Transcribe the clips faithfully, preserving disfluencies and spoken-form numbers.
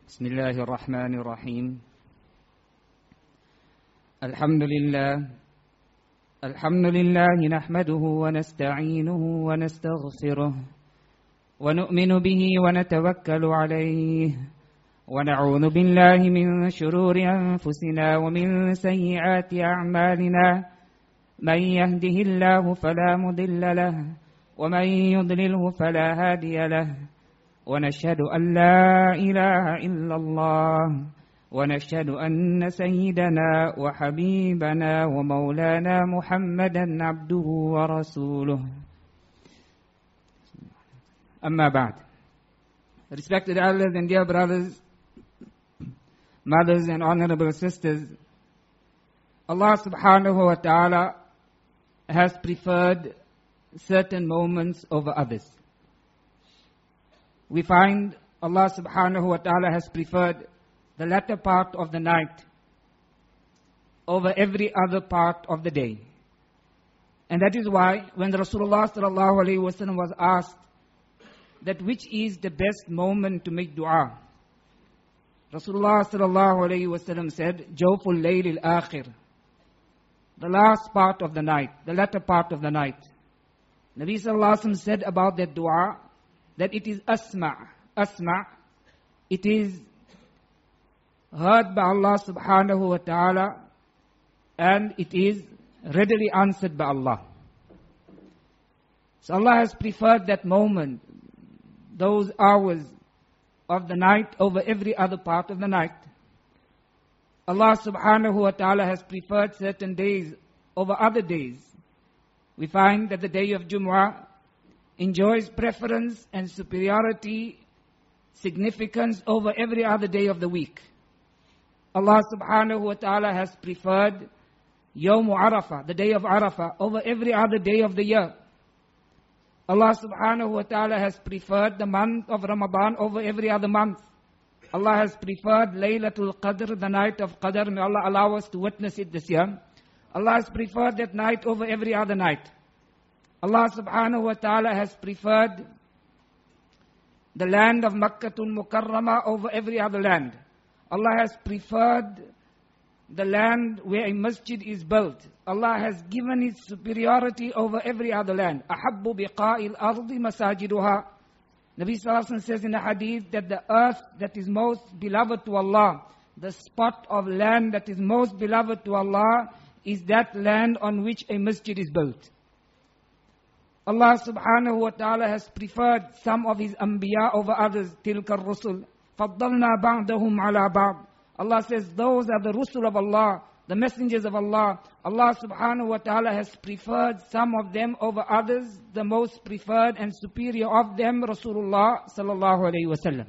بسم الله الرحمن الرحيم. الحمد لله الحمد لله نحمده ونستعينه ونستغفره ونؤمن به ونتوكل عليه ونعوذ بالله من شرور أنفسنا ومن سيئات أعمالنا. من يهده الله فلا مضل له ومن يضلله فلا هادي له، ونشهد أن لا إله إلا الله، ونشهد أن سيدنا وحبيبنا ومولانا محمدا عبده ورسوله. أما بعد. Respected elders and dear brothers, mothers and honorable sisters, Allah subhanahu wa ta'ala has preferred certain moments over others. We find Allah subhanahu wa ta'ala has preferred the latter part of the night over every other part of the day. And that is why when the Rasulullah sallallahu alayhi wa sallam was asked that which is the best moment to make dua, Rasulullah sallallahu alayhi wa sallam said, Jawful layl al-akhir, the last part of the night, the latter part of the night. Nabi sallallahu alayhi wa sallam said about that dua that it is asma, asma, it is heard by Allah subhanahu wa ta'ala, and it is readily answered by Allah. So Allah has preferred that moment, those hours of the night over every other part of the night. Allah subhanahu wa ta'ala has preferred certain days over other days. We find that the day of Jumu'ah enjoys preference and superiority, significance over every other day of the week. Allah subhanahu wa ta'ala has preferred Yawm Arafah, the day of Arafah, over every other day of the year. Allah subhanahu wa ta'ala has preferred the month of Ramadan over every other month. Allah has preferred Laylatul Qadr, the night of Qadr. May Allah allow us to witness it this year. Allah has preferred that night over every other night. Allah subhanahu wa ta'ala has preferred the land of Makkatul Mukarramah over every other land. Allah has preferred the land where a masjid is built. Allah has given its superiority over every other land. Ahabbu biqa'il ardi masajiduha. Nabi sallallahu alaihi wasallam says in the hadith that the earth that is most beloved to Allah, the spot of land that is most beloved to Allah, is that land on which a masjid is built. Allah subhanahu wa ta'ala has preferred some of His anbiya over others. Tilka ar-rusul faddalna ba'dahum ala ba'd. Allah says those are the rusul of Allah, the messengers of Allah. Allah subhanahu wa ta'ala has preferred some of them over others. The most preferred and superior of them, Rasulullah sallallahu alayhi wa sallam.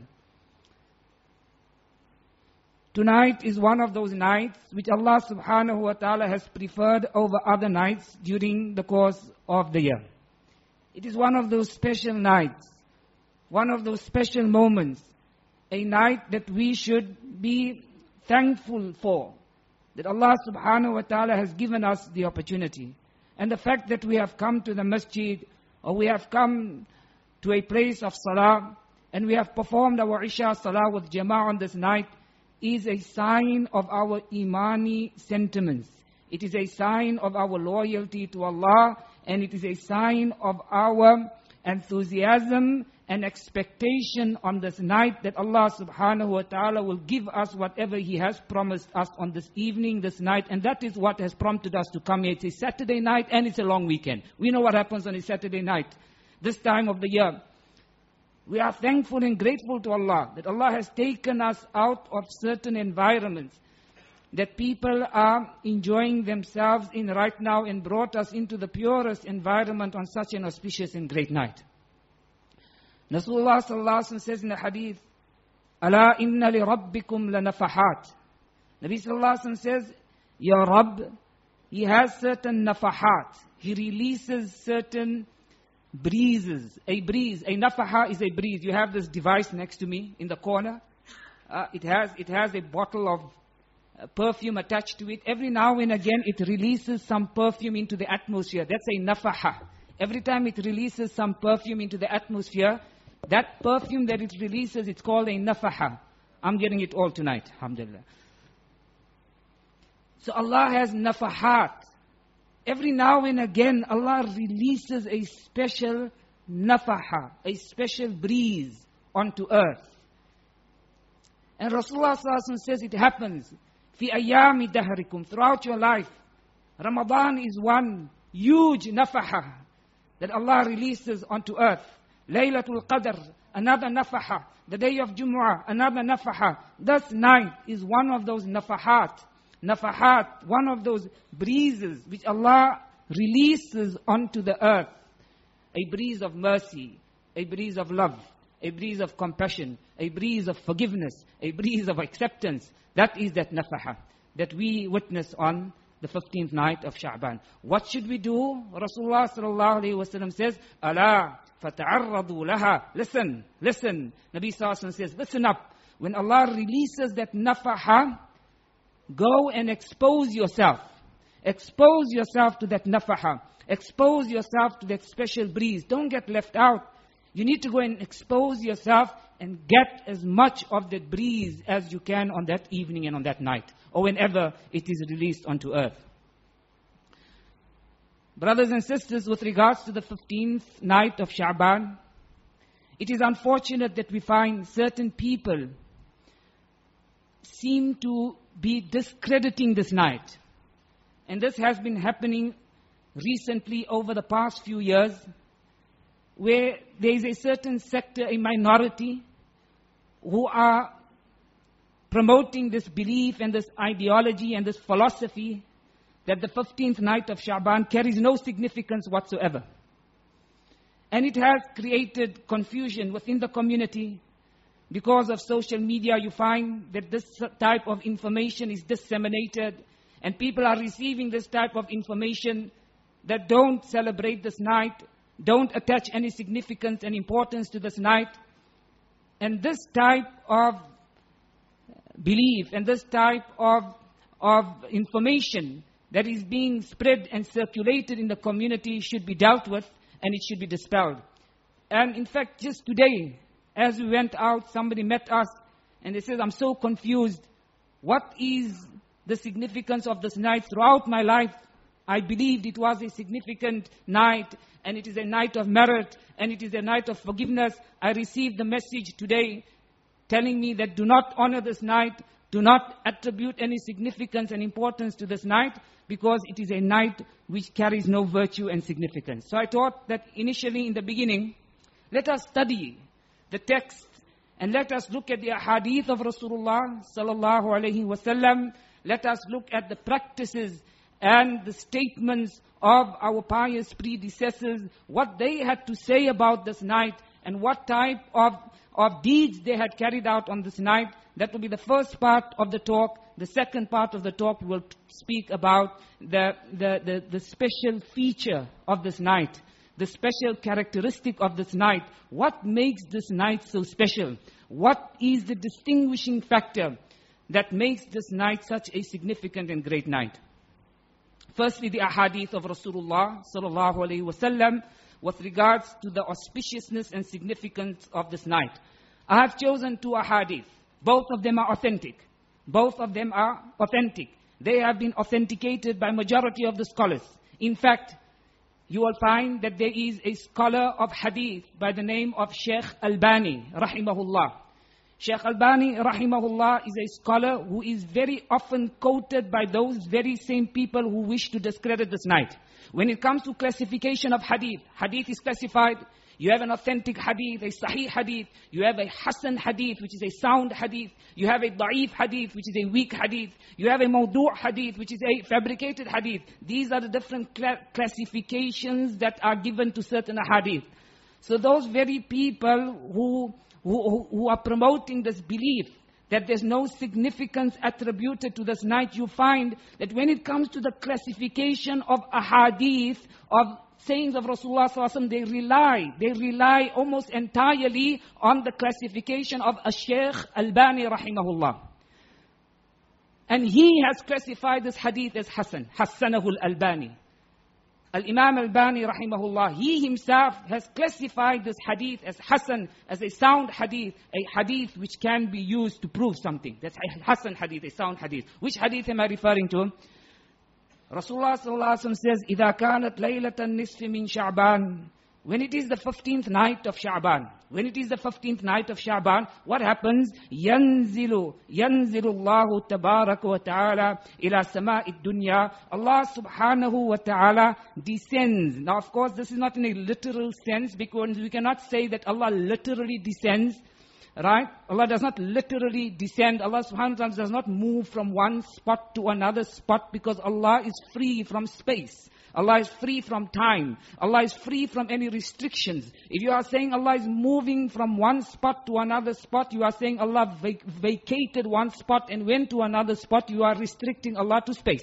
Tonight is one of those nights which Allah subhanahu wa ta'ala has preferred over other nights during the course of the year. It is one of those special nights, one of those special moments, a night that we should be thankful for, that Allah subhanahu wa ta'ala has given us the opportunity. And the fact that we have come to the masjid, or we have come to a place of salah, and we have performed our Isha salah with jama'ah on this night, is a sign of our imani sentiments. It is a sign of our loyalty to Allah, and it is a sign of our enthusiasm and expectation on this night that Allah subhanahu wa ta'ala will give us whatever He has promised us on this evening, this night. And that is what has prompted us to come here. It's a Saturday night and it's a long weekend. We know what happens on a Saturday night, this time of the year. We are thankful and grateful to Allah that Allah has taken us out of certain environments that people are enjoying themselves in right now, and brought us into the purest environment on such an auspicious and great night. Rasulullah sallallahu alaihi wasallam says in the hadith, "Ala inna li rabbikum lanafahat." Nabi sallallahu alaihi wasallam says, "Your Rabb, He has certain nafahat. He releases certain breezes. A breeze, a nafaha is a breeze. You have this device next to me in the corner. Uh, it has it has a bottle of perfume attached to it. Every now and again it releases some perfume into the atmosphere. That's a nafaha. Every time it releases some perfume into the atmosphere, that perfume that it releases, it's called a nafaha. I'm getting it all tonight, alhamdulillah. So Allah has nafahat. Every now and again, Allah releases a special nafaha, a special breeze onto earth. And Rasulullah sallallahu alaihi wasallam says it happens. Fi ayami dahrikum, throughout your life. Ramadan is one huge nafaha that Allah releases onto earth. Laylatul Qadr, another nafaha. The day of Jumu'ah, another nafaha. This night is one of those nafahat. Nafahat, one of those breezes which Allah releases onto the earth. A breeze of mercy, a breeze of love, a breeze of compassion, a breeze of forgiveness, a breeze of acceptance. That is that nafaha that we witness on the fifteenth night of Sha'ban. What should we do? Rasulullah sallallahu alayhi wa sallam says, Ala fata'arradu laha. Listen, listen. Nabi sallallahu alayhi wa sallam says, listen up. When Allah releases that nafaha, go and expose yourself. Expose yourself to that nafaha. Expose yourself to that special breeze. Don't get left out. You need to go and expose yourself and get as much of that breeze as you can on that evening and on that night, or whenever it is released onto earth. Brothers and sisters, with regards to the fifteenth night of Sha'ban, it is unfortunate that we find certain people seem to be discrediting this night. And this has been happening recently over the past few years, where there is a certain sector, a minority, who are promoting this belief and this ideology and this philosophy that the fifteenth night of Sha'ban carries no significance whatsoever. And it has created confusion within the community. Because of social media, you find that this type of information is disseminated, and people are receiving this type of information that don't celebrate this night, don't attach any significance and importance to this night. And this type of belief and this type of, of information that is being spread and circulated in the community should be dealt with, and it should be dispelled. And in fact, just today, as we went out, somebody met us and they said, I'm so confused. What is the significance of this night? Throughout my life, I believed it was a significant night, and it is a night of merit, and it is a night of forgiveness. I received the message today telling me that do not honor this night, do not attribute any significance and importance to this night, because it is a night which carries no virtue and significance. So I thought that initially in the beginning, let us study the text and let us look at the ahadith of Rasulullah sallallahu alaihi wasallam. Let us look at the practices and the statements of our pious predecessors, what they had to say about this night and what type of, of deeds they had carried out on this night. That will be the first part of the talk. The second part of the talk will speak about the, the, the, the special feature of this night, the special characteristic of this night. What makes this night so special? What is the distinguishing factor that makes this night such a significant and great night? Firstly, the ahadith of Rasulullah sallallahu alaihi wasallam with regards to the auspiciousness and significance of this night. I have chosen two ahadith. Both of them are authentic. Both of them are authentic. They have been authenticated by majority of the scholars. In fact, you will find that there is a scholar of hadith by the name of Sheikh Albani, rahimahullah. Sheikh Albani, rahimahullah, is a scholar who is very often quoted by those very same people who wish to discredit this night. When it comes to classification of hadith, hadith is classified. You have an authentic hadith, a sahih hadith. You have a hasan hadith, which is a sound hadith. You have a da'if hadith, which is a weak hadith. You have a mawdu' hadith, which is a fabricated hadith. These are the different cla- classifications that are given to certain hadith. So those very people who, who, who are promoting this belief that there's no significance attributed to this night, you find that when it comes to the classification of ahadith, of sayings of Rasulullah sallallahu alaihi wasallam, they rely, they rely almost entirely on the classification of Shaykh Albani rahimahullah. And he has classified this hadith as Hasan, Hassanahul Albani. Al-Imam Al-Bani rahimahullah, he himself has classified this hadith as Hasan, as a sound hadith, a hadith which can be used to prove something. That's a Hasan hadith, a sound hadith. Which hadith am I referring to? Rasulullah sallallahu alaihi wasallam says, إِذَا كَانَتْ لَيْلَةَ النِّصْفِ مِنْ شَعْبَانِ. When it is the fifteenth night of Sha'ban, when it is the fifteenth night of Sha'ban, what happens? يَنزِلُ يَنزِلُ اللَّهُ تَبَارَكَ وَتَعَالَى إِلَى سَمَاءِ الدُّنْيَا. Allah subhanahu wa ta'ala descends. Now of course this is not in a literal sense, because we cannot say that Allah literally descends. Right? Allah does not literally descend. Allah subhanahu wa ta'ala does not move from one spot to another spot, because Allah is free from space. Allah is free from time. Allah is free from any restrictions. If you are saying Allah is moving from one spot to another spot, you are saying Allah vac- vacated one spot and went to another spot. You are restricting Allah to space.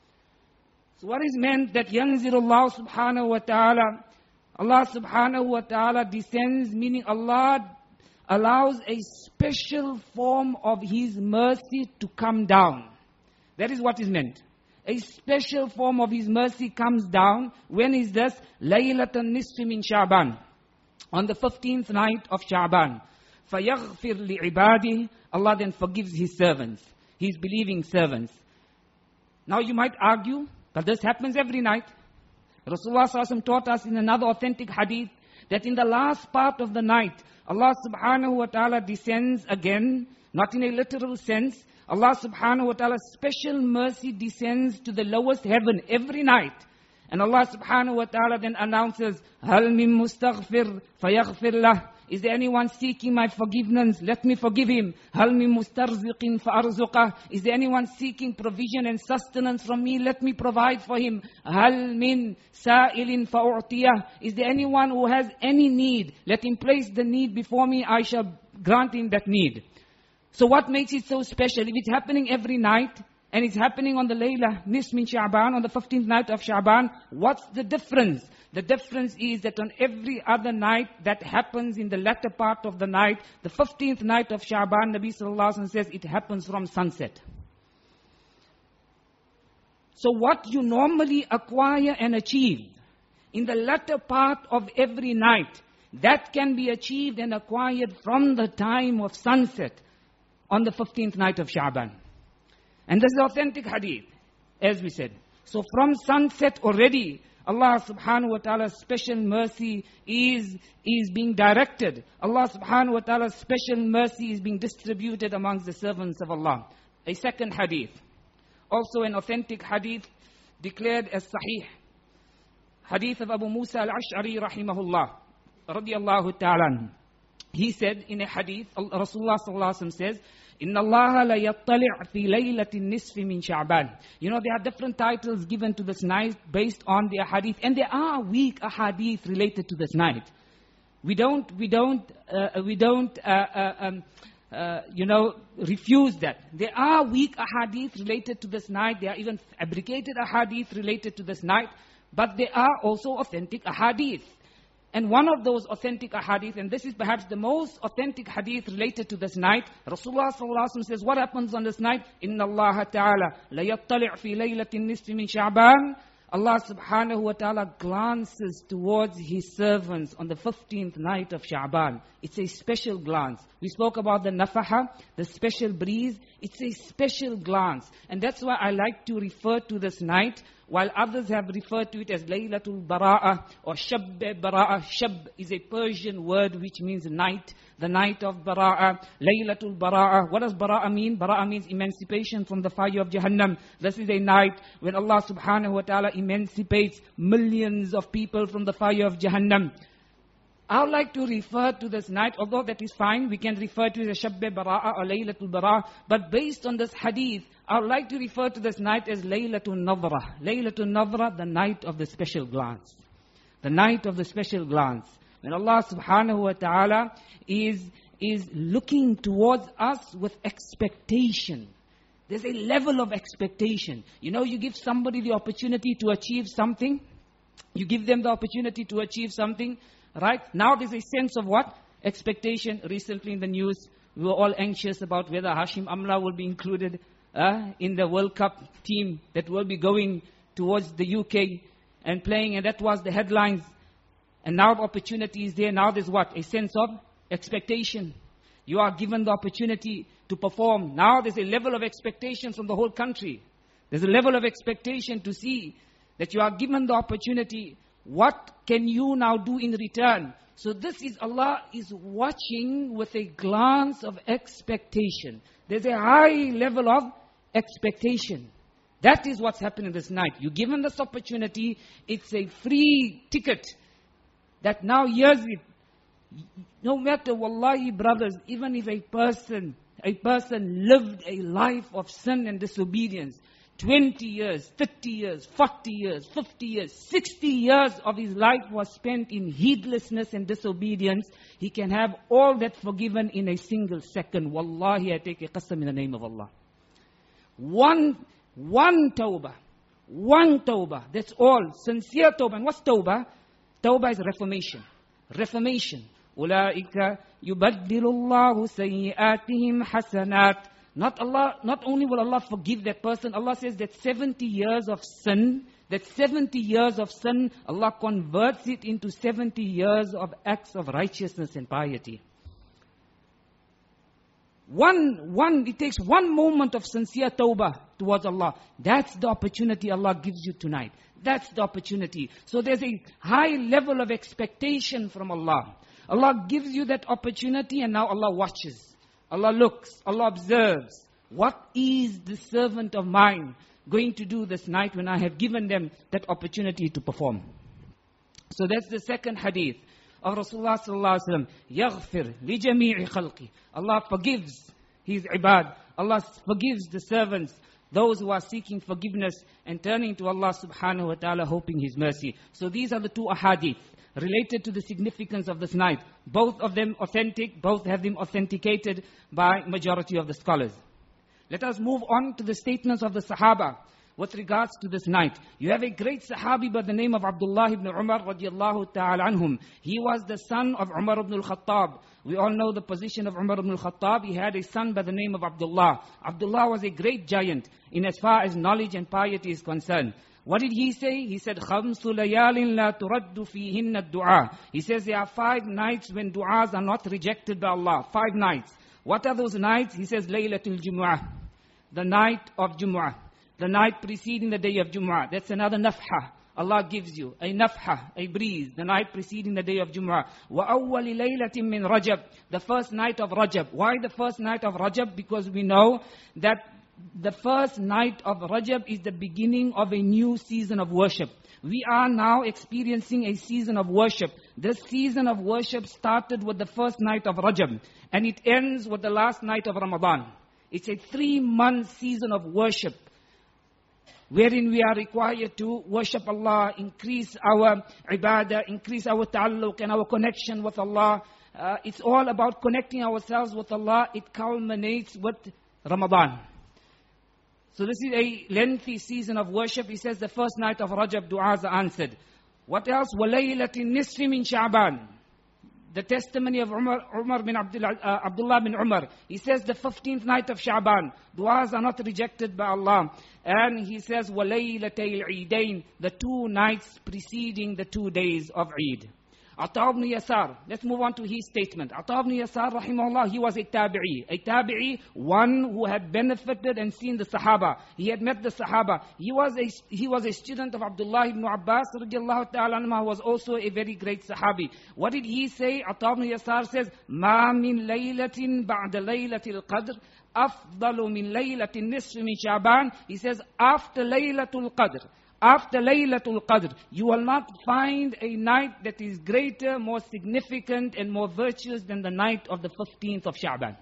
So what is meant that yanzilullah subhanahu wa ta'ala, Allah subhanahu wa ta'ala descends, meaning Allah allows a special form of His mercy to come down. That is what is meant. A special form of His mercy comes down. When is this? Laylatan nisfi min Sha'ban. On the fifteenth night of Sha'ban. فَيَغْفِرْ لِعِبَادِهِ. Allah then forgives His servants, His believing servants. Now you might argue, but this happens every night. Rasulullah sallallahu alaihi wasallam taught us in another authentic hadith that in the last part of the night, Allah subhanahu wa ta'ala descends again, not in a literal sense. Allah subhanahu wa ta'ala's special mercy descends to the lowest heaven every night. And Allah subhanahu wa ta'ala then announces, هَلْ مِن مُسْتَغْفِرْ فَيَغْفِرْ لَهُ. Is there anyone seeking my forgiveness? Let me forgive him. هَلْ مِن مُسْتَرْزِقٍ فَأَرْزُقَهُ. Is there anyone seeking provision and sustenance from me? Let me provide for him. هَلْ مِن سَائِلٍ فَأُعْطِيَهُ. Is there anyone who has any need? Let him place the need before me. I shall grant him that need. So what makes it so special? If it's happening every night, and it's happening on the Layla, Nis min Sha'ban, on the fifteenth night of Sha'ban, what's the difference? The difference is that on every other night that happens in the latter part of the night, the fifteenth night of Sha'ban, Nabi sallallahu alaihi wasallam says it happens from sunset. So what you normally acquire and achieve in the latter part of every night, that can be achieved and acquired from the time of sunset on the fifteenth night of Sha'ban. And this is authentic hadith, as we said. So from sunset already, Allah subhanahu wa ta'ala's special mercy is, is being directed. Allah subhanahu wa ta'ala's special mercy is being distributed amongst the servants of Allah. A second hadith, also an authentic hadith declared as sahih. Hadith of Abu Musa al-Ash'ari rahimahullah, radiyallahu ta'ala. He said in a hadith, Rasulullah sallallahu alaihi wasallam says, Inna Allah la yattali' fi laylatin nisfi min Sha'ban. You know, there are different titles given to this night based on the ahadith, and there are weak ahadith related to this night. We don't, we don't, uh, we don't, uh, uh, um, uh, you know, refuse that. There are weak ahadith related to this night. There are even fabricated ahadith related to this night, but there are also authentic ahadith. And one of those authentic ahadith, and this is perhaps the most authentic hadith related to this night, Rasulullah sallallahu alaihi wasallam says, what happens on this night? Inna Allah ta'ala la yattali' fi laylatin nisfi min Sha'ban. Allah subhanahu wa ta'ala glances towards His servants on the fifteenth night of Sha'ban. It's a special glance. We spoke about the nafaha, the special breeze. It's a special glance. And that's why I like to refer to this night, while others have referred to it as Laylatul Bara'a or Shab Bara'a. Shab is a Persian word which means night, the night of Bara'a. Laylatul Bara'a. What does Bara'a mean? Bara'a means emancipation from the fire of Jahannam. This is a night when Allah subhanahu wa ta'ala emancipates millions of people from the fire of Jahannam. I would like to refer to this night, although that is fine, we can refer to it as Shabbe Bara'a or Laylatul Bara'a, but based on this hadith, I would like to refer to this night as Laylatul Nadra. Laylatul Nadra, the night of the special glance. The night of the special glance. When Allah subhanahu wa ta'ala is, is looking towards us with expectation. There's a level of expectation. You know, you give somebody the opportunity to achieve something. You give them the opportunity to achieve something. Right? Now there's a sense of what? Expectation. Recently in the news, we were all anxious about whether Hashim Amla will be included uh, in the World Cup team that will be going towards the U K. and playing, and that was the headlines. And now the opportunity is there. Now there's what? A sense of expectation. You are given the opportunity to perform. Now there's a level of expectation from the whole country. There's a level of expectation to see that you are given the opportunity. What can you now do in return? So this is, Allah is watching with a glance of expectation. There's a high level of expectation. That is what's happening this night. You're given this opportunity. It's a free ticket that now hears it. No matter, wallahi brothers, even if a person, a person lived a life of sin and disobedience, twenty years, thirty years, forty years, fifty years, sixty years of his life was spent in heedlessness and disobedience, he can have all that forgiven in a single second. Wallahi, I take a qasam in the name of Allah. One, one tawbah, one tawbah, that's all. Sincere tawbah. And what's tawbah? Tawbah is reformation. Reformation. أُولَٰئِكَ يُبَدِّلُ اللَّهُ سَيِّئَاتِهِمْ حَسَنَاتٍ. Not Allah, not only will Allah forgive that person, Allah says that seventy years of sin, that seventy years of sin, Allah converts it into seventy years of acts of righteousness and piety. One, one, it takes one moment of sincere tawbah towards Allah. That's the opportunity Allah gives you tonight. That's the opportunity. So there's a high level of expectation from Allah. Allah gives you that opportunity, and now Allah watches. Allah looks, Allah observes. What is the servant of mine going to do this night when I have given them that opportunity to perform? So that's the second hadith of Rasulullah sallallahu alaihi wasallam. يَغْفِرْ لِجَمِيعِ خَلْقِ. Allah forgives His ibad. Allah forgives the servants, those who are seeking forgiveness and turning to Allah subhanahu wa ta'ala, hoping His mercy. So these are the two ahadith related to the significance of this night. Both of them authentic, both have been authenticated by majority of the scholars. Let us move on to the statements of the Sahaba with regards to this night. You have a great Sahabi by the name of Abdullah ibn Umar radiallahu ta'ala anhum. He was the son of Umar ibn al-Khattab. We all know the position of Umar ibn al-Khattab. He had a son by the name of Abdullah. Abdullah was a great giant in as far as knowledge and piety is concerned. What did he say? He said, خَمْسُ لَيَالٍ لَا تُرَدُّ فِيهِنَّ الدُّعَى. He says there are five nights when du'as are not rejected by Allah. Five nights. What are those nights? He says, Laylatul Jumu'ah. The night of Jumu'ah. The night preceding the day of Jumu'ah. That's another nafha. Allah gives you a nafha, a breeze. The night preceding the day of Jumu'ah. وَأَوَّلِ لَيْلَةٍ مِّن Rajab. The first night of Rajab. Why the first night of Rajab? Because we know that the first night of Rajab is the beginning of a new season of worship. We are now experiencing a season of worship. This season of worship started with the first night of Rajab, and it ends with the last night of Ramadan. It's a three-month season of worship, wherein we are required to worship Allah, increase our ibadah, increase our ta'alluq and our connection with Allah. Uh, it's all about connecting ourselves with Allah. It culminates with Ramadan. So this is a lengthy season of worship. He says the first night of Rajab, du'as are answered. What else? وَلَيْلَةِ النِّصْفِ مِنْ شَعْبَانِ. The testimony of Umar, Umar bin Abdullah, uh, Abdullah bin Umar. He says the fifteenth night of Sha'ban. Du'as are not rejected by Allah. And he says, وَلَيْلَتَيْ الْعِيدَيْنِ. The two nights preceding the two days of Eid. Ata ibn Yasar. Let's move on to his statement. Ata ibn Yasar, rahimahullah, he was a tabi'i. A tabi'i, one who had benefited and seen the Sahaba. He had met the Sahaba. He was a, he was a student of Abdullah ibn Abbas, radiallahu ta'ala anhu, who was also a very great Sahabi. What did he say? Ata ibn Yasar says, مَا مِن لَيْلَةٍ بَعْدَ لَيْلَةِ الْقَدْرِ أَفْضَلُ مِن لَيْلَةِ النِّصْفِ مِنْ شَعْبَانِ. He says, after Laylatul Qadr, after Laylatul Qadr, you will not find a night that is greater, more significant and more virtuous than the night of the fifteenth of Sha'ban.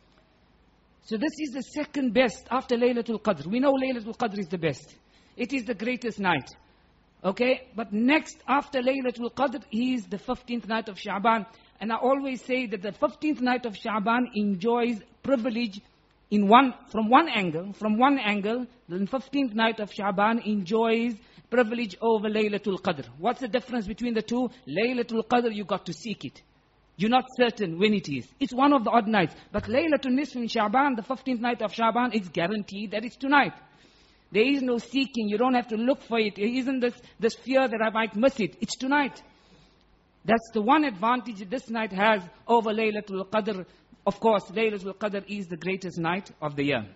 So this is the second best after Laylatul Qadr. We know Laylatul Qadr is the best. It is the greatest night. Okay? But next after Laylatul Qadr is the fifteenth night of Sha'ban. And I always say that the fifteenth night of Sha'ban enjoys privilege in one, from one angle, from one angle, the fifteenth night of Sha'ban enjoys privilege over Laylatul Qadr. What's the difference between the two? Laylatul Qadr, you got to seek it. You're not certain when it is. It's one of the odd nights. But Laylatul Nisf in Sha'ban, the fifteenth night of Sha'ban, it's guaranteed that it's tonight. There is no seeking. You don't have to look for it. There isn't this, this fear that I might miss it. It's tonight. That's the one advantage that this night has over Laylatul Qadr. Of course, Laylatul Qadr is the greatest night of the year.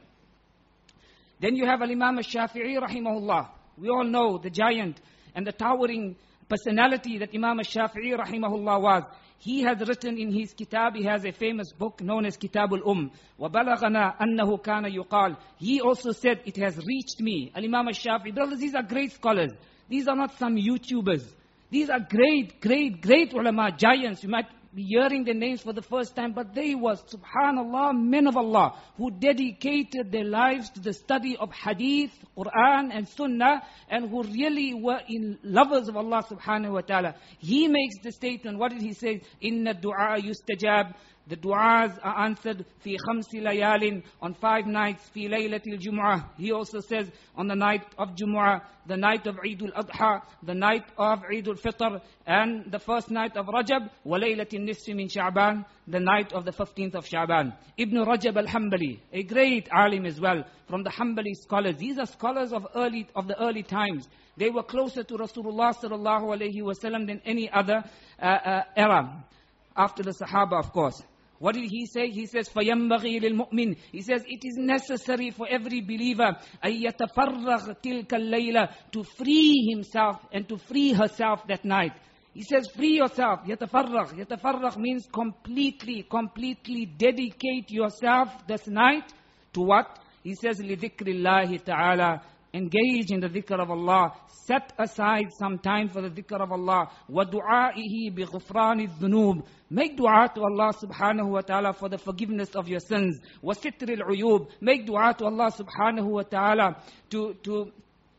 Then you have Al-Imam Al-Shafi'i rahimahullah. We all know the giant and the towering personality that Imam Al-Shafi'i rahimahullah was. He has written in his kitab, he has a famous book known as Kitab al-Umm. وَبَلَغَنَا أَنَّهُ كَانَ يُقَالُ. He also said, it has reached me. Al-Imam Al-Shafi'i, brothers, these are great scholars. These are not some YouTubers. These are great, great, great ulama, giants. You might be hearing their names for the first time, but they were, subhanallah, men of Allah, who dedicated their lives to the study of hadith, Quran and Sunnah, and who really were in lovers of Allah subhanahu wa ta'ala. He makes the statement, what did he say? Inna du'a yustajab. The du'as are answered fi khamsi layalin, on five nights, fi laylatil jumu'ah. He also says on the night of Jumu'ah, the night of Eid al-Adha, the night of Eid al-Fitr, and the first night of Rajab, wa laylatil nisfi min Sha'ban, the night of the fifteenth of Sha'ban. Ibn Rajab al-Hanbali, a great alim as well, from the Hanbali scholars. These are scholars of early of the early times. They were closer to Rasulullah sallallahu alayhi wa sallam than any other uh, uh, era, after the Sahaba, of course. What did he say? He says, فَيَنْبَغِي لِلْمُؤْمِنِ. He says, it is necessary for every believer أَن يَتَفَرَّغْ تِلْكَ اللَّيْلَةِ, to free himself and to free herself that night. He says, free yourself. يَتَفَرَّغ. يَتَفَرَّغ means completely, completely dedicate yourself this night to what? He says, لِذِكْرِ اللَّهِ تَعَالَى. Engage in the dhikr of Allah. Set aside some time for the dhikr of Allah. وَدُعَائِهِ بِغُفْرَانِ الذُّنُوبِ. Make dua to Allah subhanahu wa ta'ala for the forgiveness of your sins. وَسِتْرِ الْعُيُوبِ. Make dua to Allah subhanahu wa ta'ala to, to,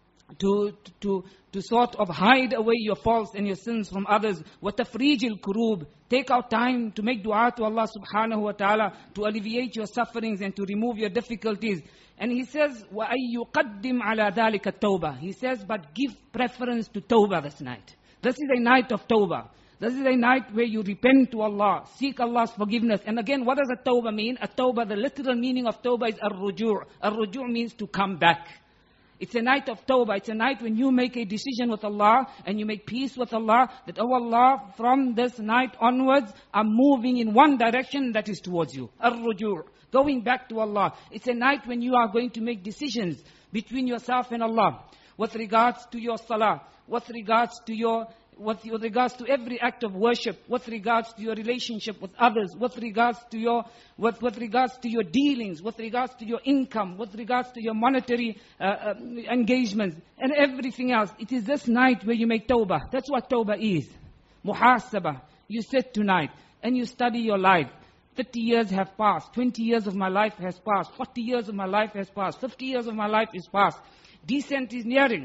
to, to, to sort of hide away your faults and your sins from others. وَتَفْرِيجِ الْكُرُوبِ. Take out time to make dua to Allah subhanahu wa ta'ala to alleviate your sufferings and to remove your difficulties. And he says, وَأَن يُقَدِّمْ عَلَى ذَلِكَ التَّوْبَةِ. He says, but give preference to tawbah this night. This is a night of tawbah. This is a night where you repent to Allah, seek Allah's forgiveness. And again, what does a tawbah mean? A tawbah, the literal meaning of tawbah is ar-ruju'. Ar-ruju' means to come back. It's a night of tawbah. It's a night when you make a decision with Allah and you make peace with Allah, that, oh Allah, from this night onwards, I'm moving in one direction, that is towards you. Ar-ruju'. Going back to Allah. It's a night when you are going to make decisions between yourself and Allah, with regards to your salah, with regards to your, with regards to every act of worship, with regards to your relationship with others, with regards to your, with, with regards to your dealings, with regards to your income, with regards to your monetary uh, uh, engagements, and everything else. It is this night where you make tawbah. That's what tawbah is. Muhasabah. You sit tonight and you study your life. thirty years have passed, twenty years of my life has passed, forty years of my life has passed, fifty years of my life is passed. Descent is nearing.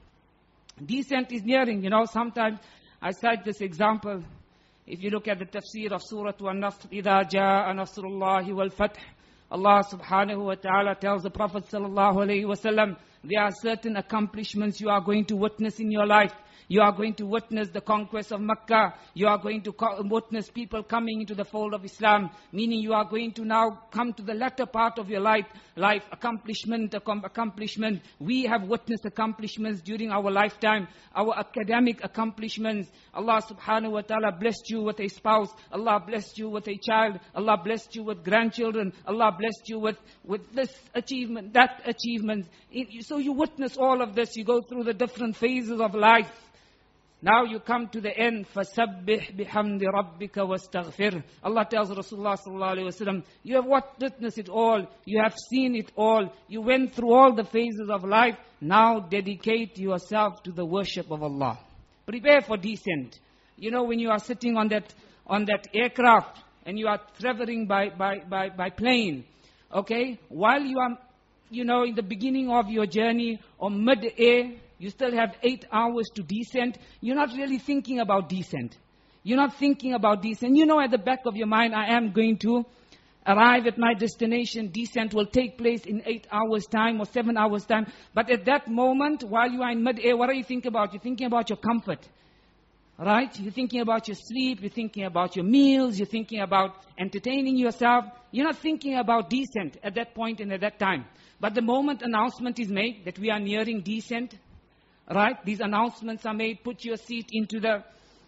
Descent is nearing. You know, sometimes I cite this example. If you look at the tafsir of Surah An-Nasr, إِذَا جَاءَ نَصْرُ اللَّهِ وَالْفَتْحِ, Allah subhanahu wa ta'ala tells the Prophet sallallahu alayhi wa sallam, there are certain accomplishments you are going to witness in your life. You are going to witness the conquest of Makkah. You are going to co- witness people coming into the fold of Islam. Meaning you are going to now come to the latter part of your life. Life, accomplishment, accomplishment. We have witnessed accomplishments during our lifetime. Our academic accomplishments. Allah subhanahu wa ta'ala blessed you with a spouse. Allah blessed you with a child. Allah blessed you with grandchildren. Allah blessed you with, with this achievement, that achievement. So you witness all of this. You go through the different phases of life. Now you come to the end. فَسَبِّحْ بِحَمْدِ رَبِّكَ وَاسْتَغْفِرْ. Allah tells Rasulullah sallallahu alayhi wa sallam, you have witnessed it all. You have seen it all. You went through all the phases of life. Now dedicate yourself to the worship of Allah. Prepare for descent. You know, when you are sitting on that on that aircraft and you are traveling by, by, by, by plane, okay, while you are, you know, in the beginning of your journey or mid-air, you still have eight hours to descent. You're not really thinking about descent. You're not thinking about descent. You know at the back of your mind, I am going to arrive at my destination. Descent will take place in eight hours time or seven hours time. But at that moment, while you are in mid-air, what are you thinking about? You're thinking about your comfort. Right? You're thinking about your sleep, you're thinking about your meals, you're thinking about entertaining yourself. You're not thinking about descent at that point and at that time. But the moment announcement is made that we are nearing descent, right? These announcements are made, put your seat into the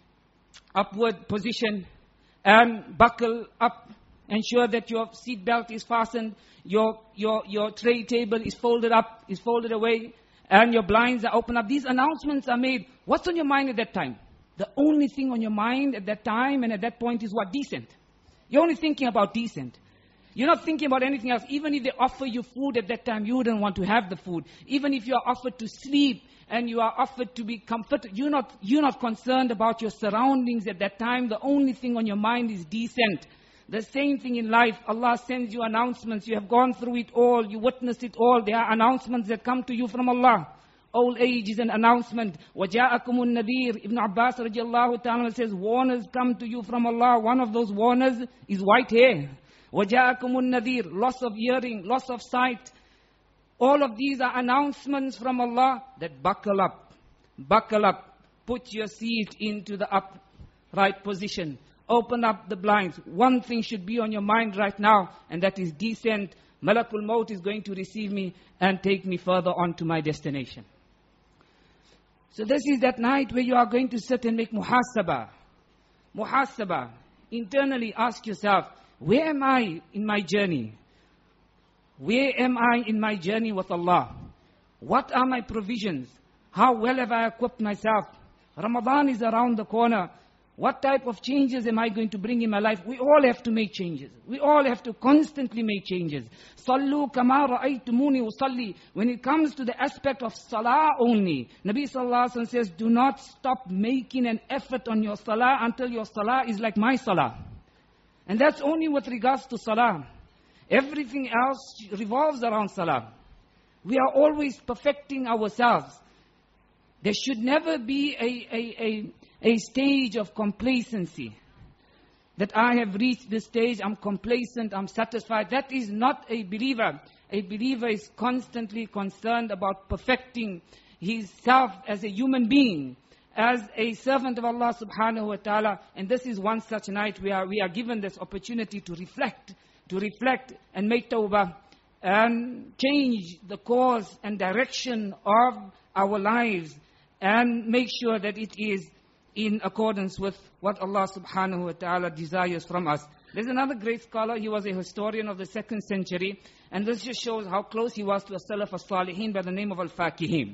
upward position and buckle up. Ensure that your seat belt is fastened, your, your, your tray table is folded up, is folded away, and your blinds are open up. These announcements are made. What's on your mind at that time? The only thing on your mind at that time and at that point is what? Descent. You're only thinking about descent. You're not thinking about anything else. Even if they offer you food at that time, you wouldn't want to have the food. Even if you are offered to sleep and you are offered to be comforted, you're not, you're not concerned about your surroundings at that time. The only thing on your mind is descent. The same thing in life. Allah sends you announcements. You have gone through it all. You witnessed it all. There are announcements that come to you from Allah. Old age is an announcement. وَجَاءَكُمُ النَّذِيرُ. Ibn Abbas radiallahu ta'ala says, warners come to you from Allah. One of those warners is white hair. وَجَاءَكُمُ النَّذِيرُ. Loss of hearing, loss of sight. All of these are announcements from Allah that buckle up. Buckle up. Put your seat into the upright position. Open up the blinds. One thing should be on your mind right now, and that is descent. Malakul Maut is going to receive me and take me further on to my destination. So this is that night where you are going to sit and make muhasabah. Muhasabah. Internally ask yourself, where am I in my journey? Where am I in my journey with Allah? What are my provisions? How well have I equipped myself? Ramadan is around the corner. What type of changes am I going to bring in my life? We all have to make changes. We all have to constantly make changes. Sallu kama ra'aytumuni usalli. When it comes to the aspect of salah only, Nabi sallallahu alaihi wasallam says, do not stop making an effort on your salah until your salah is like my salah. And that's only with regards to salah. Everything else revolves around salah. We are always perfecting ourselves. There should never be a, a, a, a stage of complacency. That I have reached this stage, I'm complacent, I'm satisfied. That is not a believer. A believer is constantly concerned about perfecting himself as a human being, as a servant of Allah subhanahu wa ta'ala. And this is one such night where we are given this opportunity to reflect, to reflect and make tawbah and change the course and direction of our lives and make sure that it is in accordance with what Allah subhanahu wa ta'ala desires from us. There's another great scholar, he was a historian of the second century, and this just shows how close he was to a Salaf as-Salihin by the name of Al-Faqihim.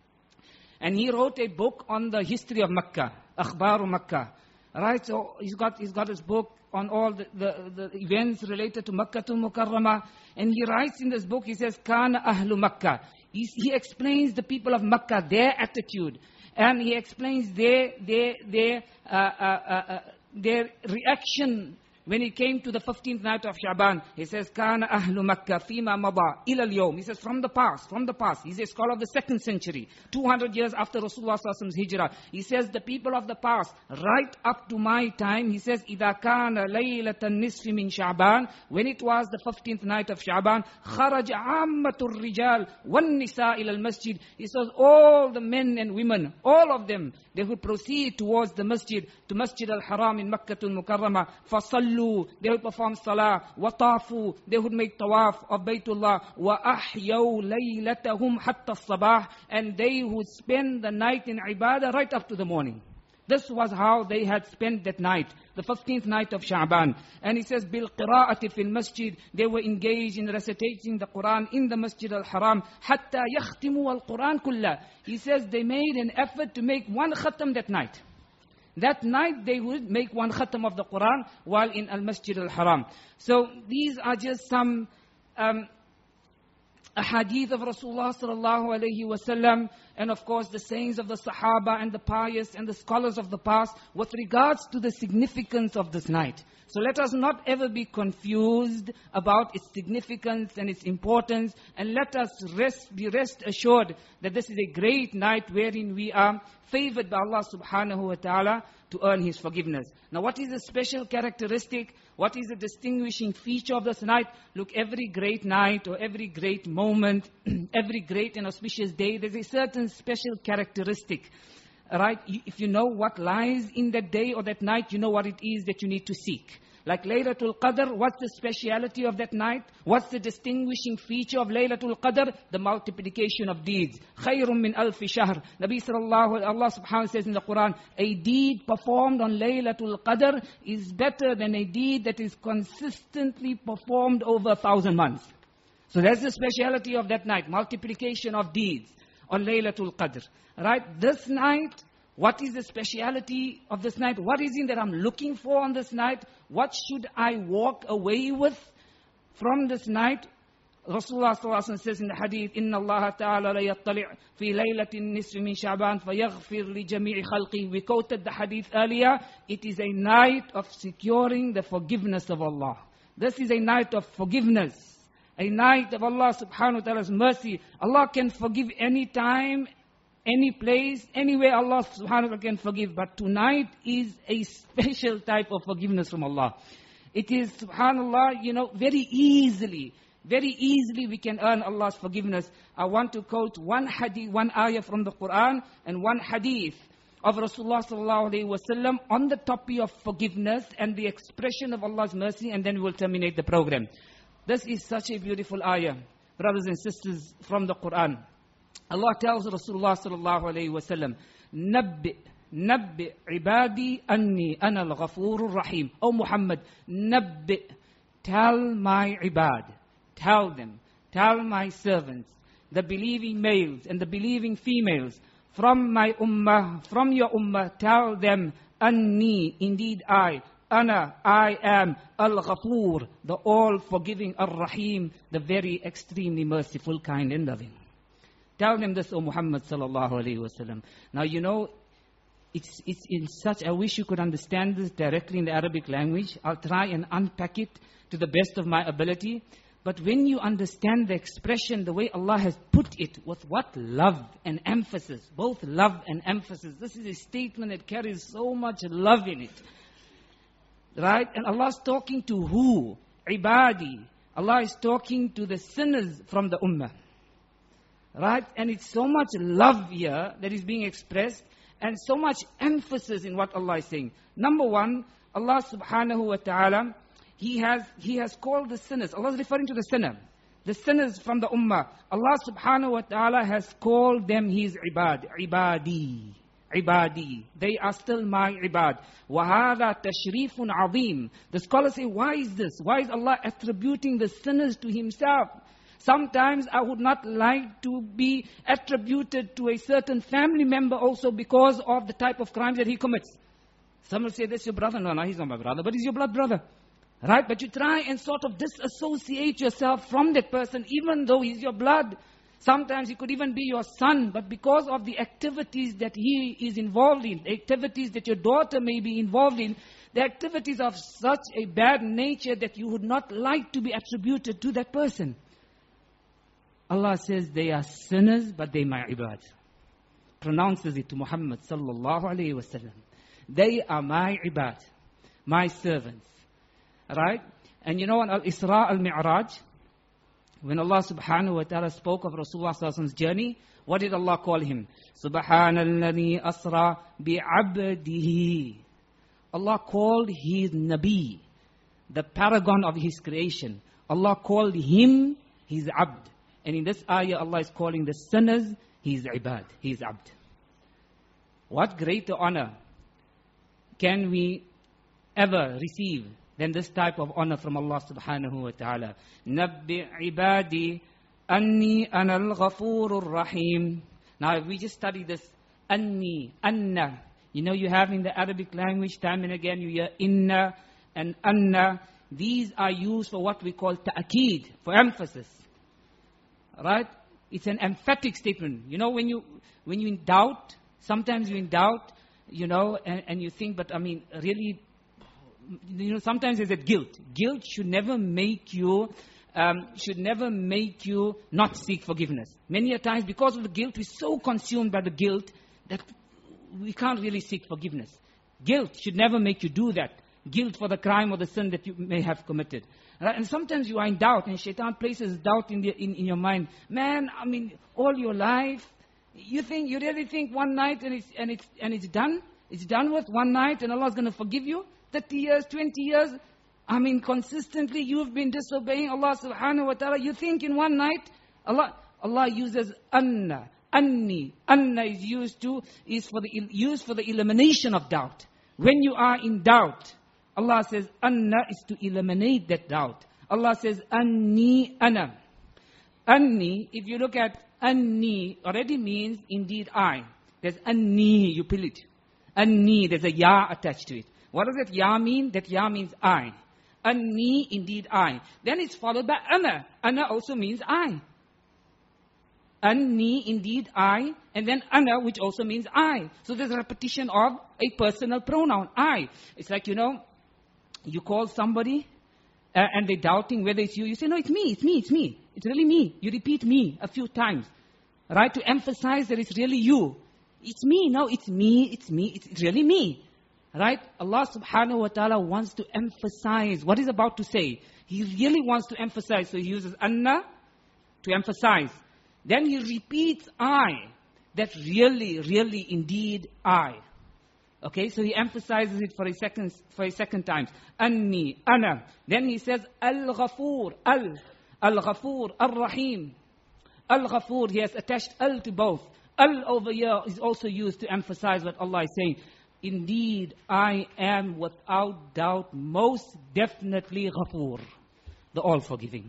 And he wrote a book on the history of Makkah, Akhbaru Makkah. Right, so he's got, he's got his book on all the, the, the events related to Makkatul Mukarramah. And he writes in this book, he says, Kana Ahlu Makkah. He, he explains the people of Makkah, their attitude. And he explains their, their, their, uh, uh, uh, uh, their reaction when it came to the fifteenth night of Sha'ban. He says, Kana ahlu Makkah fima mada ila al-yawm. He says, from the past, from the past. He's a scholar of the second century, two hundred years after Rasulullah sallallahu alaihi wasallam's hijrah. He says, the people of the past, right up to my time, he says, إِذَا كَانَ لَيْلَةَ النِّصْفِ مِنْ شَعْبَانِ. When it was the fifteenth night of Sha'ban, خَرَجَ عَامَّةُ الرِّجَالِ وَالنِّسَاءِ إِلَى الْمَسْجِدِ. He says, all the men and women, all of them, they would proceed towards the masjid, to Masjid al-Haram in Makkatul Mukarramah. فَصَلُّوا. They would perform salah. وَطَافُوا. They would make tawaf of Baytullah. وَأَحْيَوْا لَيْلَتَهُمْ حَتَّى الصَّبَاحِ. And they would spend the night in ibadah right up to the morning. This was how they had spent that night, the fifteenth night of Sha'ban. And he says, بِالْقِرَاءَةِ فِي الْمَسْجِدِ. They were engaged in recitating the Quran in the Masjid al-Haram. حَتَّى يَخْتِمُوا الْقُرْآنَ كُلَّهُ. He says they made an effort to make one khatam that night. That night they would make one khatam of the Quran while in Al-Masjid al-Haram. So these are just some um, ahadith of Rasulullah sallallahu alayhi wa sallam, and of course the sayings of the Sahaba and the pious and the scholars of the past with regards to the significance of this night. So let us not ever be confused about its significance and its importance, and let us rest, be rest assured that this is a great night wherein we are favored by Allah subhanahu wa ta'ala to earn His forgiveness. Now what is the special characteristic? What is the distinguishing feature of this night? Look, every great night or every great moment, every great and auspicious day, there's a certain special characteristic right? You, if you know what lies in that day or that night, you know what it is that you need to seek. Like Laylatul Qadr, what's the speciality of that night? What's the distinguishing feature of Laylatul Qadr? The multiplication of deeds. Khayrun min alfi shahr. Nabi sallallahu, Allah subhanahu wa ta'ala says in the Quran, a deed performed on Laylatul Qadr is better than a deed that is consistently performed over a thousand months. So that's the speciality of that night, multiplication of deeds on Laylatul Qadr. Right? This night, what is the speciality of this night? What is it that I'm looking for on this night? What should I walk away with from this night? Rasulullah sallallahu alaihi wasallam says in the hadith, إِنَّ اللَّهَ تَعَالَى لَيَطَّلِعْ فِي لَيْلَةِ النِّصْفِ مِنْ شَعْبَانَ فَيَغْفِرْ لِجَمِيعِ خَلْقِهِ. We quoted the hadith earlier. It is a night of securing the forgiveness of Allah. This is a night of forgiveness. A night of Allah subhanahu wa ta'ala's mercy. Allah can forgive any time, any place, anywhere Allah subhanahu wa ta'ala can forgive. But tonight is a special type of forgiveness from Allah. It is, subhanallah, you know, very easily, very easily we can earn Allah's forgiveness. I want to quote one hadith, one ayah from the Quran and one hadith of Rasulullah sallallahu alayhi wa sallam on the topic of forgiveness and the expression of Allah's mercy, and then we will terminate the program. This is such a beautiful ayah, brothers and sisters, from the Quran. Allah tells Rasulullah sallallahu alayhi wa sallam, Nabbi, Nabbi ibadi anni ana al-ghafurur rahim. O Muhammad, Nabbi, tell my ibad, tell them, tell my servants, the believing males and the believing females, from my ummah, from your ummah, tell them, anni, indeed I, ana, I am, al-ghafur, the all-forgiving, ar-rahim, the very extremely merciful, kind and loving. Tell them this, O Muhammad sallallahu alayhi wa sallam. Now you know, it's, it's in such, I wish you could understand this directly in the Arabic language. I'll try and unpack it to the best of my ability. But when you understand the expression, the way Allah has put it, with what love and emphasis, both love and emphasis. This is a statement that carries so much love in it. Right? And Allah is talking to who? Ibadi. Allah is talking to the sinners from the ummah. Right? And it's so much love here that is being expressed, and so much emphasis in what Allah is saying. Number one, Allah subhanahu wa ta'ala, He has, He has called the sinners. Allah is referring to the sinner. The sinners from the ummah. Allah subhanahu wa ta'ala has called them His ibad. Ibadi. Ibadi. They are still my ibad. وَهَذَا تَشْرِيفٌ عَظِيمٌ. The scholars say, why is this? Why is Allah attributing the sinners to Himself? Sometimes I would not like to be attributed to a certain family member also because of the type of crimes that he commits. Some will say, that's your brother. No, no, he's not my brother, but he's your blood brother. Right? But you try and sort of disassociate yourself from that person, even though he's your blood. Sometimes he could even be your son, but because of the activities that he is involved in, the activities that your daughter may be involved in, the activities of such a bad nature that you would not like to be attributed to that person. Allah says they are sinners, but they my ibad. Pronounces it to Muhammad sallallahu alayhi wa sallam. They are my ibad, my servants. Right? And you know on Al-Isra Al-Mi'raj, when Allah subhanahu wa ta'ala spoke of Rasulullah sallallahu alayhi wa sallam's journey, what did Allah call him? Subhanalladhi asra bi'abdihi. Allah called his Nabi, the paragon of his creation. Allah called him his abd. And in this ayah, Allah is calling the sinners His ibad, His abd. What greater honor can we ever receive than this type of honor from Allah subhanahu wa ta'ala? Nabbi ibadi anni ana al-ghafurur rahim. Now if we just study this, anni, anna. You know you have in the Arabic language, time and again you hear inna and anna. These are used for what we call ta'akeed, for emphasis. Right? It's an emphatic statement. You know, when you when you in doubt, sometimes you're in doubt, you know, and, and you think, but I mean, really, you know, sometimes there's a guilt. Guilt should never make you, um, should never make you not seek forgiveness. Many a times, because of the guilt, we're so consumed by the guilt that we can't really seek forgiveness. Guilt should never make you do that. Guilt for the crime or the sin that you may have committed. Right? And sometimes you are in doubt, and shaitan places doubt in, the, in, in your mind. Man, I mean, all your life, You think, you really think one night and it's, and it's, and it's done? It's done with one night and Allah's going to forgive you? thirty years, twenty years? I mean, consistently you've been disobeying Allah subhanahu wa ta'ala. You think in one night, Allah, Allah uses anna, anni. Anna is used to, is for the, used for the elimination of doubt. When you are in doubt, Allah says anna is to eliminate that doubt. Allah says anni ana. Anni, if you look at anni, already means indeed I. There's anni, you pull it. Anni, there's a ya attached to it. What does that ya mean? That ya means I. Anni, indeed I. Then it's followed by ana. Ana also means I. Anni, indeed I. And then ana, which also means I. So there's a repetition of a personal pronoun, I. It's like, you know, you call somebody uh, and they're doubting whether it's you. You say, no, it's me, it's me, it's me. It's really me. You repeat me a few times. Right? To emphasize that it's really you. It's me. No, it's me, it's me, it's really me. Right? Allah subhanahu wa ta'ala wants to emphasize what he's about to say. He really wants to emphasize. So he uses anna to emphasize. Then he repeats I. That really, really, indeed, I. Okay, so he emphasizes it for a second, for a second time. Anni, ana. Then he says Al-Ghafur, Al. Al-Ghafur, Ar-Rahim. Al-Ghafur, he has attached Al to both. Al over here is also used to emphasize what Allah is saying. Indeed, I am without doubt most definitely Ghafur, the all-forgiving.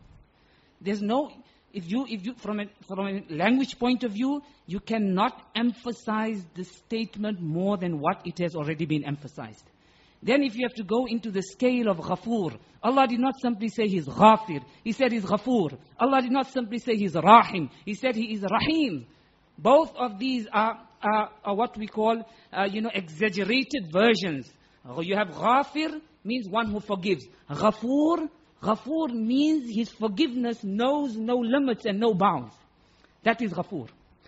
There's no, if you, if you, from a, from a language point of view, you cannot emphasize the statement more than what it has already been emphasized. Then if you have to go into the scale of Ghafur, Allah did not simply say He's Ghafir. He said He's Ghafur. Allah did not simply say He's Rahim. He said He is Rahim. Both of these are, are, are what we call, uh, you know, exaggerated versions. You have Ghafir, means one who forgives. Ghafur, Ghafur means His forgiveness knows no limits and no bounds. That is Ghafur.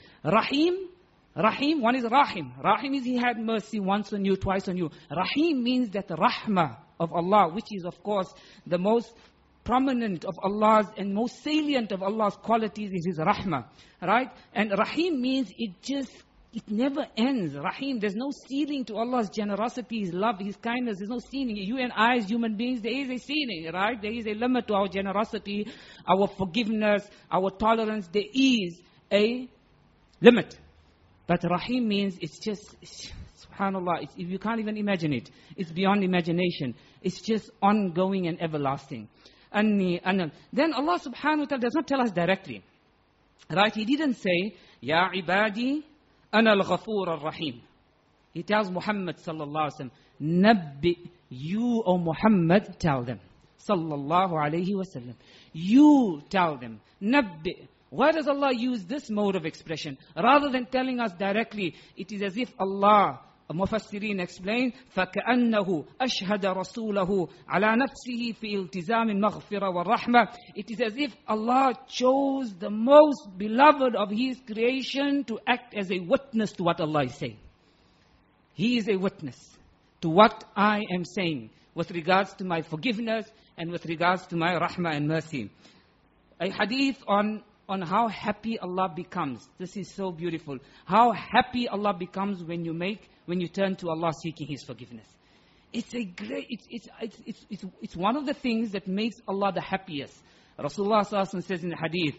Rahim, Rahim, one is Rahim. Rahim is He had mercy once on you, twice on you. Rahim means that Rahmah of Allah, which is of course the most prominent of Allah's and most salient of Allah's qualities is His Rahmah. Right? And Rahim means it just, it never ends. Rahim, there's no ceiling to Allah's generosity, His love, His kindness. There's no ceiling. You and I as human beings, there is a ceiling, right? There is a limit to our generosity, our forgiveness, our tolerance. There is a limit. But Rahim means it's just, it's, subhanAllah, it's, you can't even imagine it. It's beyond imagination. It's just ongoing and everlasting. Anni, anna. Then Allah subhanahu wa ta'ala does not tell us directly. Right? He didn't say, Ya ibadi, ana al-ghafur al-rahim. He tells Muhammad sallallahu alayhi wa sallam, Nabbi, you, O Muhammad, tell them. Sallallahu alayhi wa sallam. You tell them. Nabbi. Why does Allah use this mode of expression? Rather than telling us directly, it is as if Allah, Mufassirin explain, فَكَأَنَّهُ أَشْهَدَ رَسُولَهُ عَلَى نَفْسِهِ فِي الْتِزَامِ الْمَغْفِرَةِ وَالرَّحْمَةِ. It is as if Allah chose the most beloved of His creation to act as a witness to what Allah is saying. He is a witness to what I am saying with regards to my forgiveness and with regards to my rahmah and mercy. A hadith on on how happy Allah becomes. This is so beautiful. How happy Allah becomes when you make, when you turn to Allah seeking His forgiveness. It's a great, it's, it's, it's, it's, it's, it's one of the things that makes Allah the happiest. Rasulullah sallallahu alaihi wasallam says in the hadith,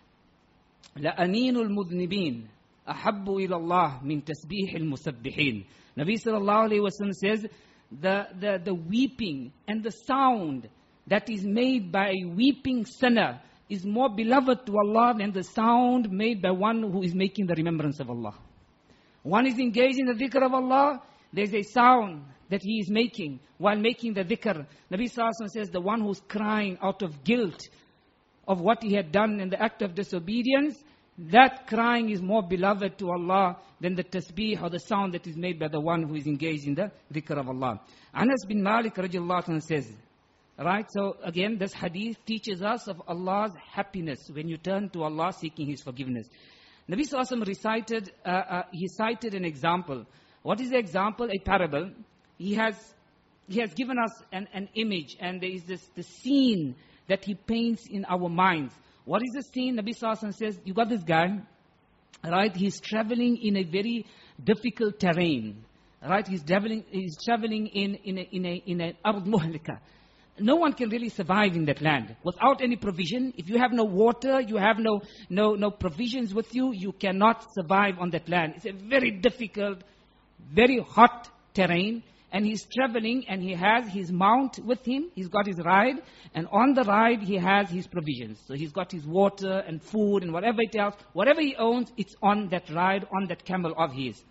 لَأَنِينُ الْمُذْنِبِينَ أَحَبُّ إِلَى اللَّهِ مِنْ تَسْبِيحِ الْمُسَبِّحِينَ. Nabi sallallahu alayhi wa sallam says, the, the, the weeping and the sound that is made by a weeping sinner is more beloved to Allah than the sound made by one who is making the remembrance of Allah. One is engaged in the dhikr of Allah, there's a sound that he is making while making the dhikr. Nabi sallallahu alayhi wa sallam says, the one who's crying out of guilt of what he had done in the act of disobedience, that crying is more beloved to Allah than the tasbih or the sound that is made by the one who is engaged in the dhikr of Allah. Anas bin Malik radiallahu anhu says, right, so again, this hadith teaches us of Allah's happiness when you turn to Allah seeking His forgiveness. Nabi sallallahu alaihi wasallam recited, uh, uh, he cited an example. What is the example? A parable. He has, he has given us an, an image, and there is this the scene that he paints in our minds. What is the scene? Nabi sallallahu alaihi wasallam says, you got this guy, right? He's traveling in a very difficult terrain, right? He's traveling, he's traveling in, in a, in a, in an ard muhlika. No one can really survive in that land without any provision. If you have no water, you have no, no, no provisions with you, you cannot survive on that land. It's a very difficult, very hot terrain. And he's traveling and he has his mount with him. He's got his ride. And on the ride, he has his provisions. So he's got his water and food and whatever it else. Whatever he owns, it's on that ride, on that camel of his.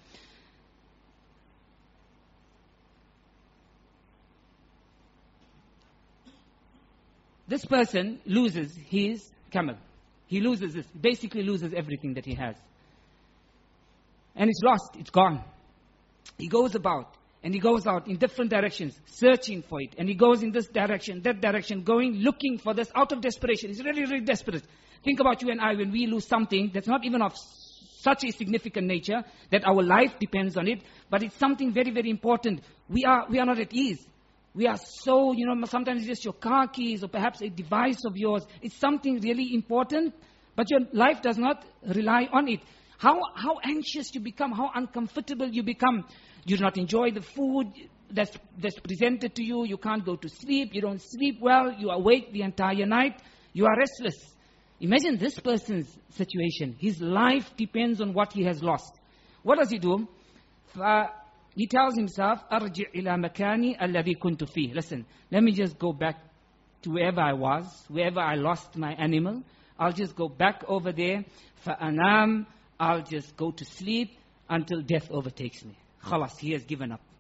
This person loses his camel. He loses this, basically loses everything that he has. And it's lost, it's gone. He goes about. And he goes out in different directions, searching for it. And he goes in this direction, that direction, going, looking for this out of desperation. He's really, really desperate. Think about you and I when we lose something that's not even of such a significant nature, that our life depends on it, but it's something very, very important. We are, we are not at ease. We are so, you know, sometimes it's just your car keys or perhaps a device of yours. It's something really important, but your life does not rely on it. How, how anxious you become, how uncomfortable you become. You do not enjoy the food that's, that's presented to you. You can't go to sleep. You don't sleep well. You are awake the entire night. You are restless. Imagine this person's situation. His life depends on what he has lost. What does he do? Uh, he tells himself, أَرْجِعْ إِلَى مَكَانِي الَّذِي كُنْتُ فِيهِ. Listen, let me just go back to wherever I was, wherever I lost my animal. I'll just go back over there. فَأَنَامْ. I'll just go to sleep until death overtakes me. Khalas, he has given up.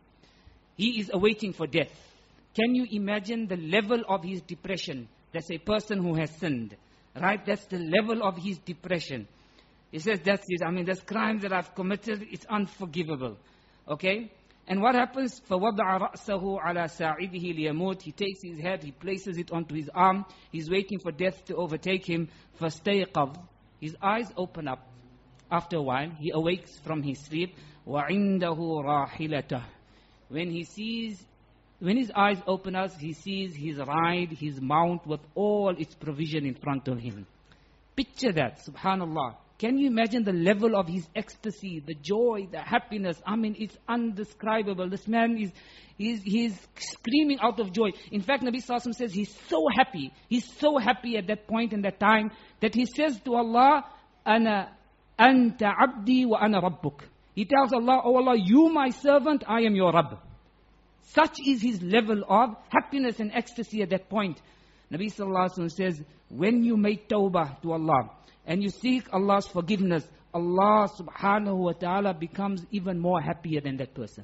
He is awaiting for death. Can you imagine the level of his depression? That's a person who has sinned. Right? That's the level of his depression. He says, that's it. I mean, there's crimes that I've committed. It's unforgivable. Okay? And what happens? فَوَضَعَ رَأْسَهُ عَلَى سَاعِدِهِ لِيَمُوتِ. He takes his head, he places it onto his arm. He's waiting for death to overtake him. فَاسْتَيْقَظ. His eyes open up. After a while, he awakes from his sleep. وَعِنْدَهُ رَاحِلَتَهُ. When he sees, when his eyes open up, he sees his ride, his mount with all its provision in front of him. Picture that, subhanallah. Can you imagine the level of his ecstasy, the joy, the happiness? I mean, it's undescribable. This man is, he's, he's screaming out of joy. In fact, Nabi Sallallahu Alaihi Wasallam says he's so happy. He's so happy at that point in that time that he says to Allah, أَنَا أَنْتَ عَبْدِي وَأَنَا رَبُّكَ. He tells Allah, oh Allah, you my servant, I am your Rabb. Such is his level of happiness and ecstasy at that point. Nabi Sallallahu Alaihi Wasallam says, when you make tawbah to Allah, and you seek Allah's forgiveness, Allah subhanahu wa ta'ala becomes even more happier than that person.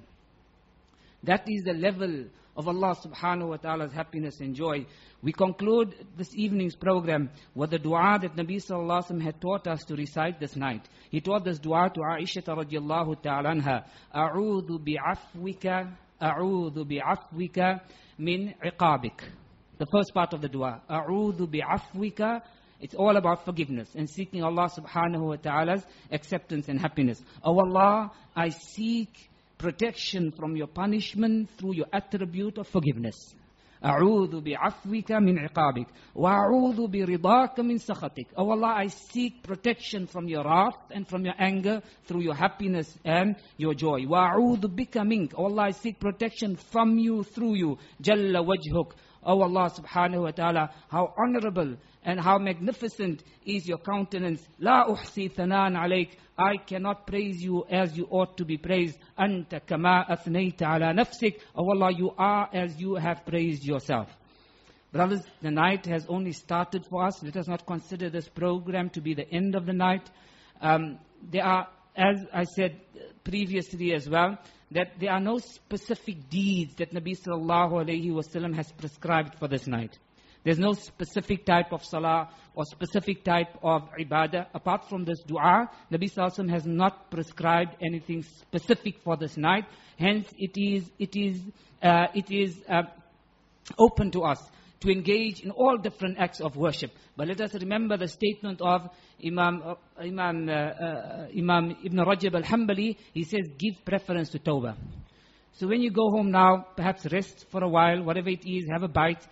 That is the level of Allah subhanahu wa ta'ala's happiness and joy. We conclude this evening's program with the dua that Nabi sallallahu alaihi wasallam had taught us to recite this night. He taught this dua to Aisha radiallahu ta'ala anha. A'udhu bi'afwika, a'udhu bi'afwika min iqabik. The first part of the dua. A'udhu bi'afwika. It's all about forgiveness and seeking Allah subhanahu wa ta'ala's acceptance and happiness. Oh Allah, I seek protection from your punishment through your attribute of forgiveness. أعوذ بعفوك من عقابك وأعوذ برضاك من سخطك. Oh Allah, I seek protection from your wrath and from your anger through your happiness and your joy. وأعوذ بك منك. Oh Allah, I seek protection from you through you. جل وجهك. Oh Allah subhanahu wa ta'ala, how honorable and how magnificent is your countenance. لا أحصي ثناء عليك. I cannot praise you as you ought to be praised. أنت كما أثنيت على نفسك. Oh Allah, you are as you have praised yourself. Brothers, the night has only started for us. Let us not consider this program to be the end of the night. Um, there are, as I said previously as well, that there are no specific deeds that Nabi sallallahu alayhi wa sallam has prescribed for this night. There's no specific type of salah or specific type of ibadah. Apart from this dua, Nabi sallallahu alayhi wa sallam has not prescribed anything specific for this night. Hence, it is, it is, uh, it is uh, open to us to engage in all different acts of worship. But let us remember the statement of Imam uh, Imam uh, uh, Imam Ibn Rajab al-Hanbali. He says, give preference to tawbah. So when you go home now, perhaps rest for a while, whatever it is, have a bite.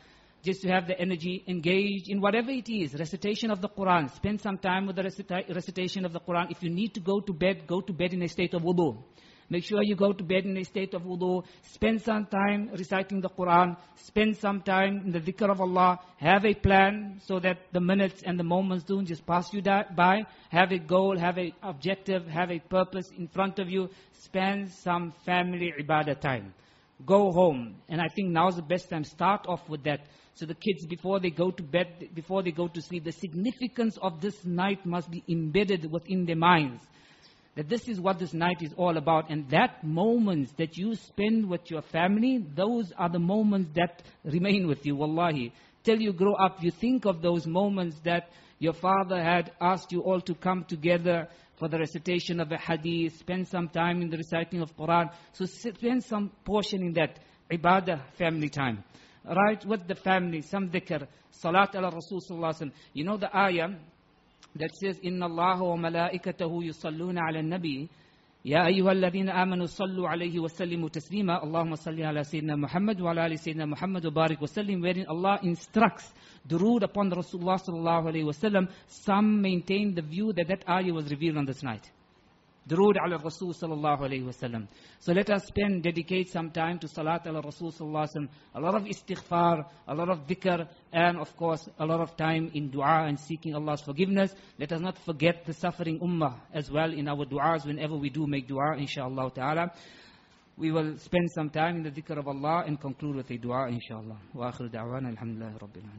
just to have the energy engaged in whatever it is, recitation of the Quran. Spend some time with the recita recitation of the Quran. If you need to go to bed, go to bed in a state of wudu. Make sure you go to bed in a state of wudu. Spend some time reciting the Quran. Spend some time in the dhikr of Allah. Have a plan so that the minutes and the moments don't just pass you by. Have a goal, have an objective, have a purpose in front of you. Spend some family ibadah time. Go home. And I think now's the best time. Start off with that. So the kids, before they go to bed, before they go to sleep, the significance of this night must be embedded within their minds. That this is what this night is all about. And that moments that you spend with your family, those are the moments that remain with you, wallahi. Till you grow up, you think of those moments that your father had asked you all to come together for the recitation of a hadith, spend some time in the reciting of Quran. So spend some portion in that ibadah family time. Right, with the family, some dhikr, salat ala Rasul sallallahu alaihi wasallam. You know the ayah that says, Inna Allah wa malaikatahu yusalluna ala nabi. Ya ayyuha alladhina amanu sallu alayhi wa sallimu taslima. Allahumma salli ala Sayyidina Muhammad wa ala ali Sayyidina Muhammad wa barik wa sallim. Wherein Allah instructs durood upon the Rasulullah sallallahu alayhi wa sallam. Some maintain the view that that ayah was revealed on this night. Durood ala Rasul sallallahu alayhi wa sallam. So let us spend, dedicate some time to salat ala Rasul sallallahu alayhi wa sallam. A lot of istighfar, a lot of dhikr, and of course a lot of time in dua and seeking Allah's forgiveness. Let us not forget the suffering ummah as well in our du'as whenever we do make dua, inshaAllah ta'ala. We will spend some time in the dhikr of Allah and conclude with a dua, inshaAllah. Wa akhiru da'wana, alhamdulillahi rabbil alamin.